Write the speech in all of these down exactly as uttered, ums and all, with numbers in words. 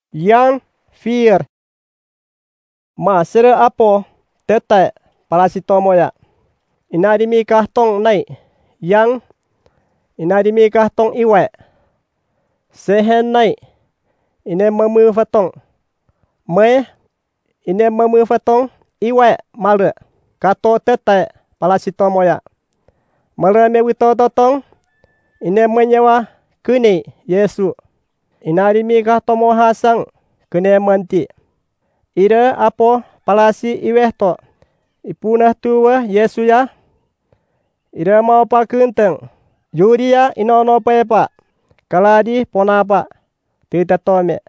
yang fir. Ma sere apo tetai palasitomoya. Inadimi kahtong nai yang inadimi kahtong iwe. Sehen nai ine memu fatong. Me ine memu fatong iwe male kato tetai palasitomoya. Male me wito totong ine menyewa kini Yesu. Inadimi kahtomo hasang kene manti. Ire apo palasi iwehto. Ipunah tuwa Yesu ya. Ire mau pa kenteng. Yuria inono pepa. Kaladi ponapa. Titatome.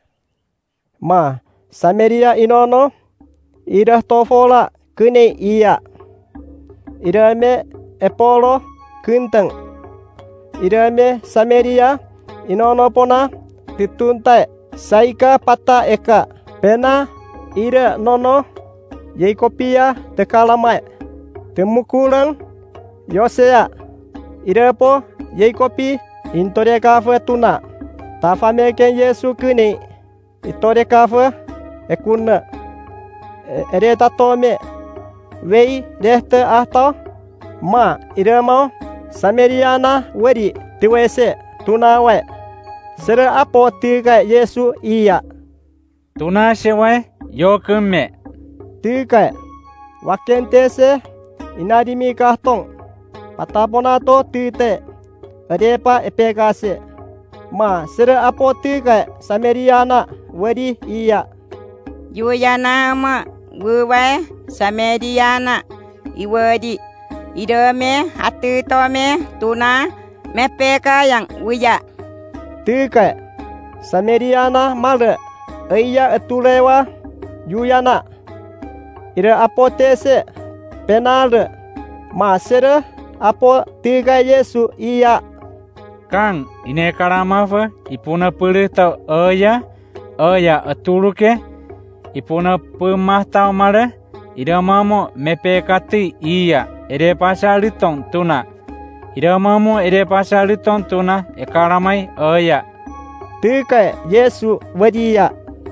Ma Samaria inono. Ire tofola kene iya. Ire me epolo kenteng. Ire me Samaria inono pona tituntai saika pata eka pena ire nono Yekopia tekalamai temukulang Yosea ire po Yekopi intore kafe tuna tafame ken Yesu kini itore kafe ekuna ere tatome wei dehte ahto ma ire mau Samariana weri tiwese tunawe. Sere apo tiga Yesu iya. Tuna sewe yo keme. Tiga wakentese inadimi kahtong. Pataponato tite. Adepa epekase. Ma sere apo tiga Samariana weri iya. Yuyana ma guwe Samariana iwedi. Idome hati tome tuna mepeka yang uya. Tiga Samariana male iya etulewa yuyana. Ire apotese penale masere apo tiga Yesu iya. Kang ine karamafa ipuna pulih tau oya oya etuluke ipuna pemah tau male ida mamo mepekati iya ede pasalitong tuna. Ida mamu ede pasalitong tuna ekaramai oya. Tiga Yesu wadiya.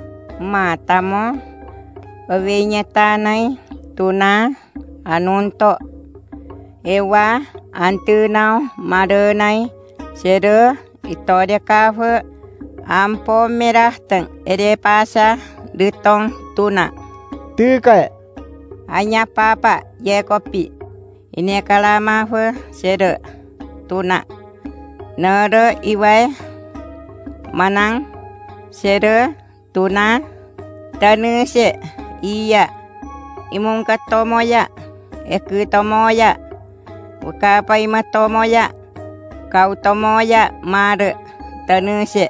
Matamo awinya tanai tuna anunto ewa antunau marenai sede itode kafe ampo merah teng ede pasa ditong tuna. Tiga hanya papa Yekopi ini kalama fe sede tuna nere iwai manang sede tuna tanese iya imung katomoya ekutomoya ukapa imatomoya kau tomoya mare tanese.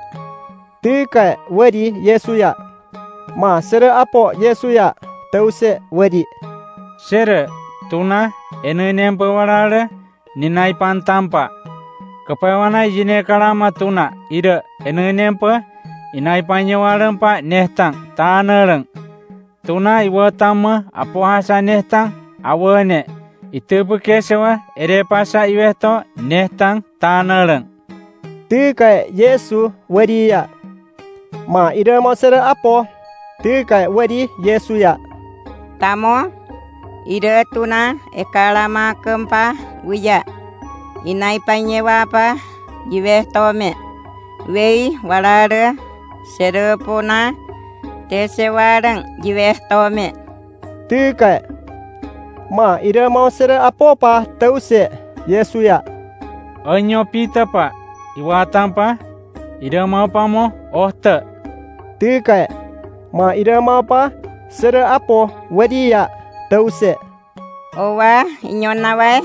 Tiga wedi Yesu ya. Ma sere apo Yesu ya tause wedi. Sere tuna ene nempe warale ninai pantampa. Kepawana jine kalama tuna ide ene nempe inai panyewalempa nehtang tanereng. Tuna iwa tama apo hasa nehtang awane. Itu bekesewa ere pasa iweto nehtang tanereng. Tiga Yesu wedi ya. Ma ide mo sere apo tiga wedi Yesu ya. Tamo ide tuna ekalama kempa wiya. Inai panyewa pa jiweh tome. Wei walare serepuna tesewarang jiweh tome. Tiga ma ide mau sere apo pa tause Yesu ya. Onyo pita pa iwatan pa ide mau pamo ohte. Tiga ma ide mau pa sere apo wedi ya tause. Owa inyonawai.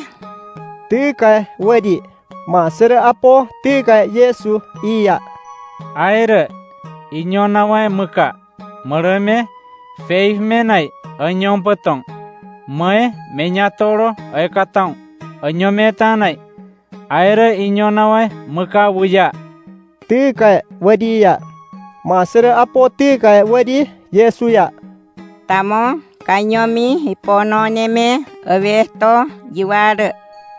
Tiga wedi ma sere apo tiga Yesu iya. Aire inyonawai muka mereme faith menai anyong potong. Mae menyatoro ekatong anyometanai. Aire inyonawai muka wuya. Tiga wedi ya. Ma sere apo tiga wedi Yesu ya. Tamo kanyomi hipono neme awesto jiware.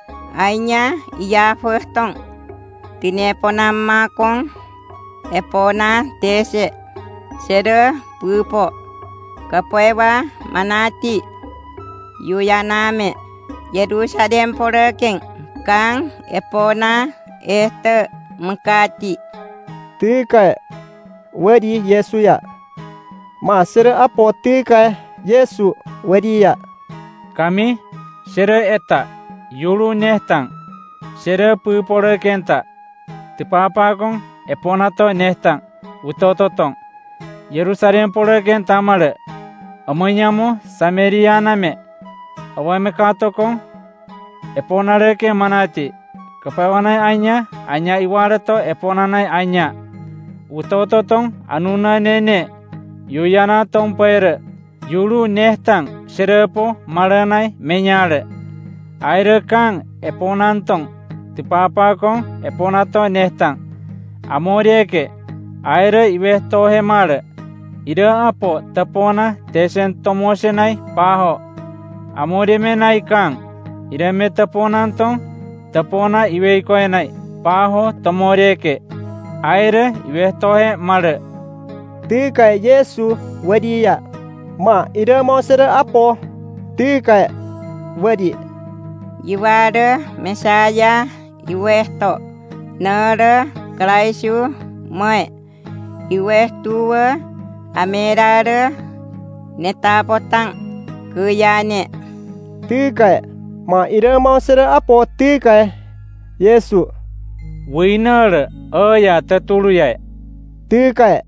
Ainya iya fustong. Tine pona makong epona tese. sere pupo kapoewa manati yuyaname Yerusalem poreken kang epona este mengkati Tikai wadi Yesu ya. Ma sere apo tikai Yesu wadi ya. Kami sere eta yulu nehtang sere pu porekenta tipapakong eponato nehtang utototong Yerusalem poreken tamale amanyamu Samarianame awame katokong eponareke manati kapawanai anya anya iwarato eponanai anya utototong anuna nene yuyana tong pere yulu nehtang serepo maranai menyale aire kang eponantong tipapakong eponato nehtang amoreke aire iwestohe male ida apo tapona tesen tomosenai paho amoremenai kang ida me taponantong tapona iweikoenai paho tomoreke aire iwestohe male Tikai Yesu wadi ya. Ma ida mau sere apo tikai wadi Iwade Mesaya iwesto nere Kraisu moe iwestuwe amerare netapotang kuyane Tikai ma ida mau sere apo tikai Yesu winare aya tetuluyai Tikai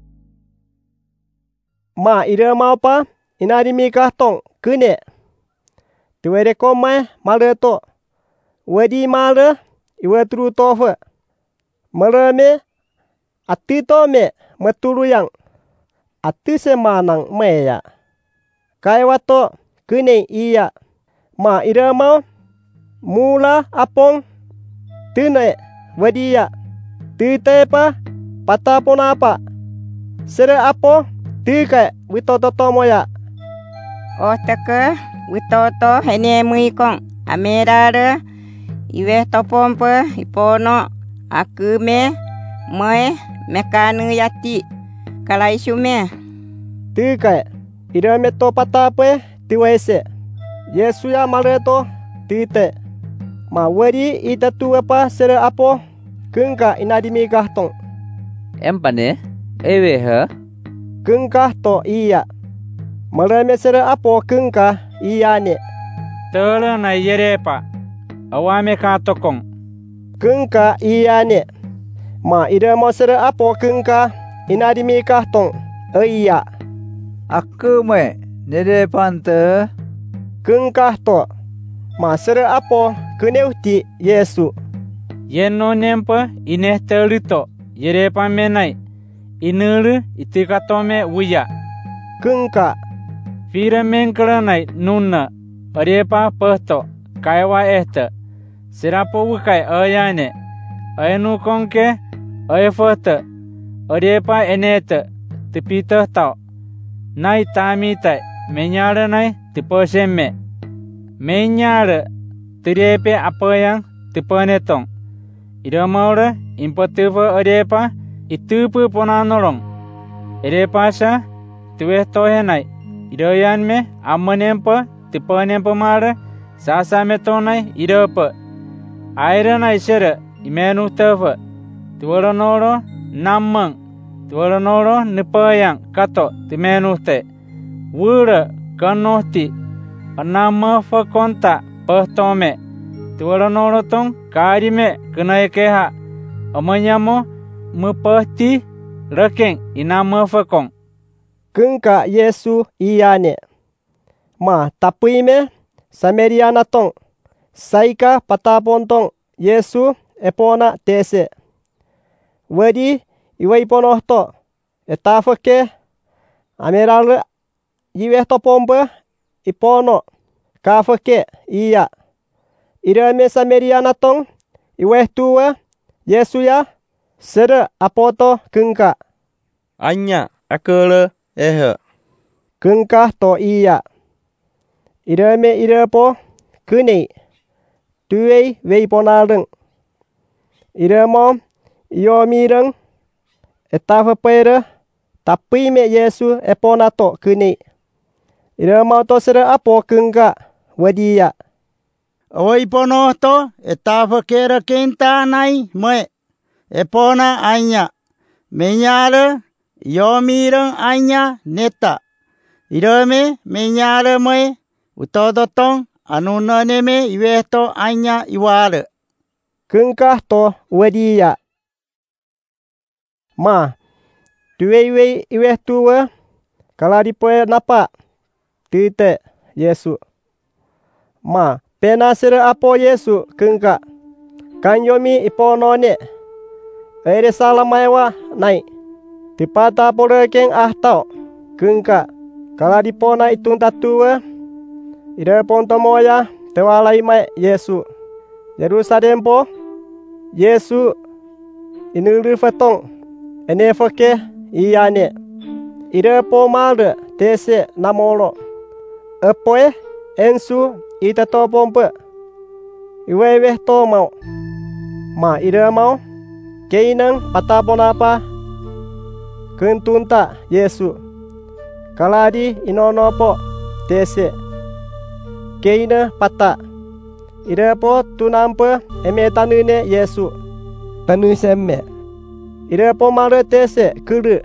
ma ida mau pa inari mikah tong kene tuwere komai male to wadi male iwe tru tofe male me atito me matulu yang ati semanang meya kai wato kene iya ma ida mau mula apong tine wadi ya titepa patapon apa sere apo tikai witototo moya Otake witoto hene muikong amerare iwesto pompe ipono akume moe mekanu yati kalaisume Tikai ida meto patape tiwese Yesu ya maleto tite ma wadi itatu apa sere apo kengka inadimi kahtong Empane ewe he kengka to iya maleme sere apo kengka iya ne tele na yerepa awame katokong kengka iya ne ma ida mo sere apo kengka inadimi kahtong iya aku me nede pante kengka to ma sere apo keneuti Yesu yenno nempa ine telito yerepa menai inuru itikatome wuya kengka Fira mengkelanai nunna arepa pahto kaiwa ehta sirapo wukai ayane ayanu kongke ayafata arepa eneta tipita tau nai tamita menyara nai tipasemme menyara tirepe apa yang tipanetong ida maura impatifa arepa itupu ponanolong arepa sa tuwe tohenai idoyan me amanempa tipanempa mara sasa metonai idopa aira nai sere imenu tafa tuwara noro namang tuwara noro nipayang kato timenu te wura kanohti anama fa konta pahtome tuwara noro tong karime kenai keha amanyamo mepahti rekeng inama fa kong kengka Yesu iyane ma tapui me Samariana tong saika patapontong Yesu epona tese wadi iwai ponohto etafake amerale yiwehto pombe ipono kafake iya irame Samariana tong iwehtuwe Yesu ya sere apoto kengka anya akele ehe kengka to iya irame irepo kene tuwei wei ponareng iramo iyo mireng etafa pere Tapi me Yesu epona to kini. Ira mau to sere apo kengga wadia. Oi pono to etava kera kenta nai me. Epona anya. Menyara yomirang anya neta. Irame menyara me utodotong anuna neme iweto anya iwara. Kengkah to wadia. Ma, tuwe iwe tuwe kaladipoe napa tite Yesu. Ma, pena sere apo Yesu kengka. Kanyomi iponone. Ere salamaiwa nai. Tipata pore keng ahtau kengka. Kaladipona itun tatuwe. Ire ponto moya tewalai mai Yesu. Yerusalem po Yesu inuru fatong ene foke iyane. Ire po malde tese namoro. Epoe ensu ita to pompe. Iwewe to mau. Ma ire mau keinang patapon-apa kentunta Yesu. Kaladi inonopo tese. Keina pata. Ire po tunampe eme tanune Yesu. Tanu semme. Ire po mare tese kuru.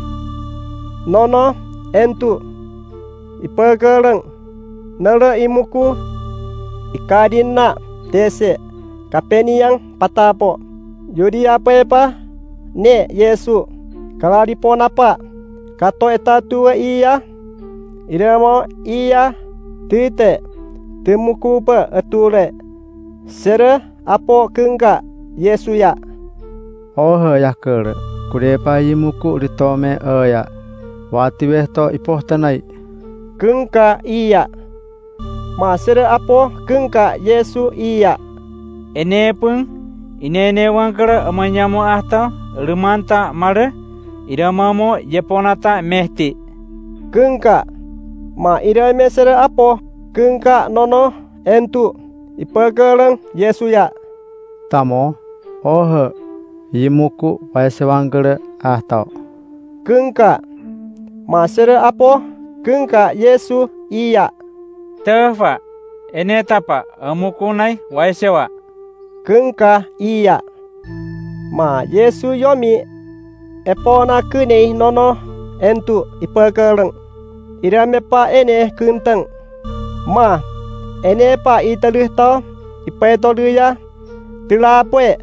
Nono entu. Ipegereng. Nere imuku. Ikadina tese. Kapeni yang patapo. Judi apa-apa. Ne Yesu. Kaladipo napa. Kato etatua iya. Ire mo iya. Tite. Temuku pa ature. Sere apo kengka Yesu ya. Oh ya ker. Kurepa imuku ditome aya. Wati wehto ipohtanai. Kengka iya. Ma sere apo kengka Yesu iya. Ene pun inene wangkara amanyamu ahta rumanta mare iramamo jeponata mehti. Kengka. Ma irame sere apo kengka nono entu ipegereng Yesu ya. Tamo. Oh imuku paisewangkara ahtau. Kengka. Ma sere apo kengka Yesu iya. Tefa ene tapa amukunai waisewa. Kengka iya. Ma Yesu yomi epona kene nono entu ipegereng. Irame pa ene kenteng. Ma ene pa italuh to ipeto ya tilapwe.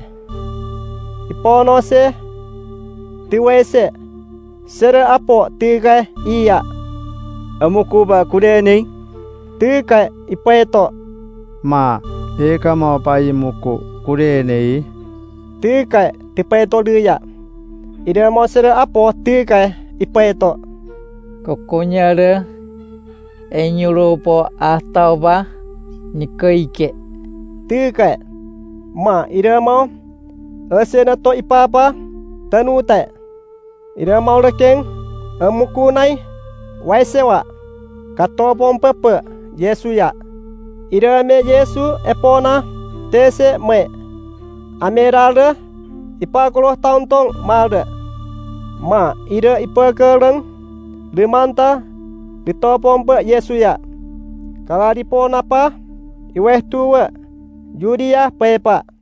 Ipono se tiwese sere apo tiga iya. Amuku ba kudeni Tiga ipeto. Ma eka mau pai muku kure nei. Tiga tipeto ya. Ide mo sere apo tiga ipeto. Kokonya le enyuro po atau ba nikoike. Tiga. Ma ide mo asena to ipapa tanute. Ide mo lekeng amuku nai waisewa. Kato pompepe Yesu ya. Ide me Yesu epona tese me. Ameralde ipakoloh tauntong malde. Ma ide ipakereng limanta ditopompe Yesu ya. Kalau dipon apa iweh tuwe judia pepa.